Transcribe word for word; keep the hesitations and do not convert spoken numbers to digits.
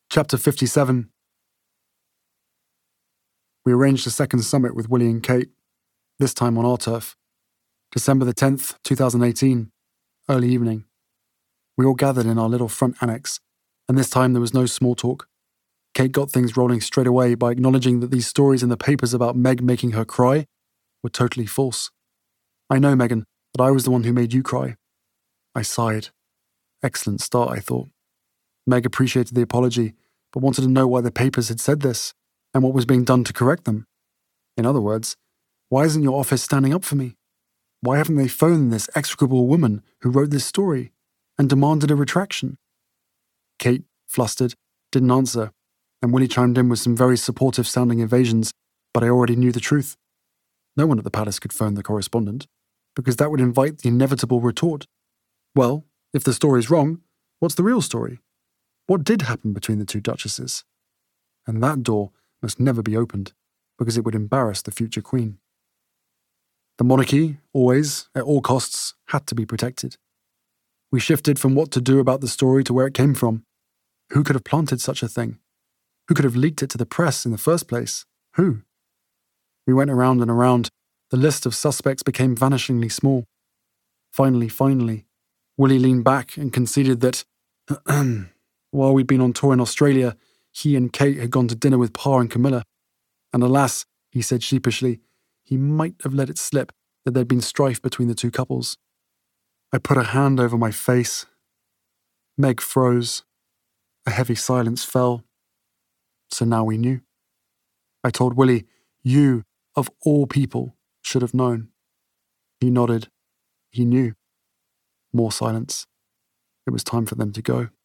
Chapter fifty-seven. We arranged a second summit with Willie and Kate, this time on our turf. December the tenth, twenty eighteen, early evening. We all gathered in our little front annex, and this time there was no small talk. Kate got things rolling straight away by acknowledging that these stories in the papers about Meg making her cry were totally false. I know, Megan, that I was the one who made you cry. I sighed. Excellent start, I thought. Meg appreciated the apology, but wanted to know why the papers had said this, and what was being done to correct them. In other words, why isn't your office standing up for me? Why haven't they phoned this execrable woman who wrote this story and demanded a retraction? Kate, flustered, didn't answer, and Willie chimed in with some very supportive-sounding evasions, but I already knew the truth. No one at the palace could phone the correspondent, because that would invite the inevitable retort. Well, if the story's wrong, what's the real story? What did happen between the two duchesses? And that door must never be opened, because it would embarrass the future queen. The monarchy, always, at all costs, had to be protected. We shifted from what to do about the story to where it came from. Who could have planted such a thing? Who could have leaked it to the press in the first place? Who? We went around and around. The list of suspects became vanishingly small. Finally, finally, Willie leaned back and conceded that, while we'd been on tour in Australia, he and Kate had gone to dinner with Pa and Camilla. And alas, he said sheepishly, he might have let it slip that there'd been strife between the two couples. I put a hand over my face. Meg froze. A heavy silence fell. So now we knew. I told Willie, you, of all people, should have known. He nodded. He knew. More silence. It was time for them to go.